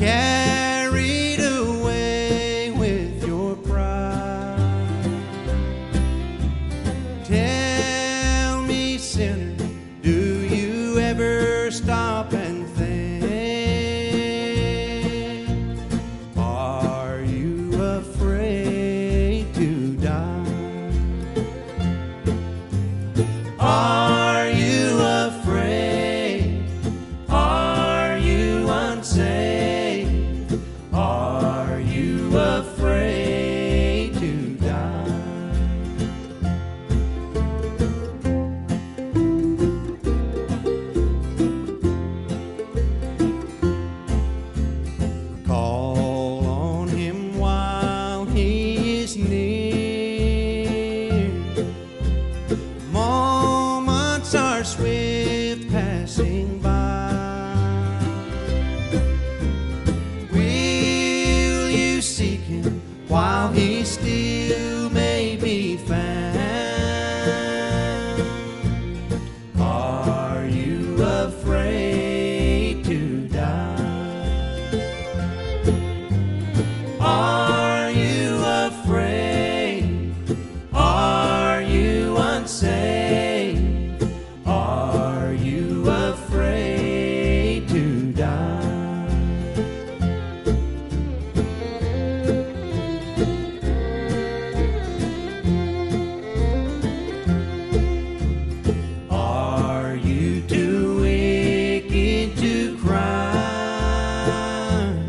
carried away with your pride. Tell me, sinner, do you ever stop and think? Are you afraid to die? Are you afraid? Are you unsaved? Are you afraid to die? Call on him while he is near. Moments are swift passing by. Will you seek him while he still may be found? Are you afraid to die? Are you afraid? Are you unsaved? Are you afraid to die? Are you too wicked to cry?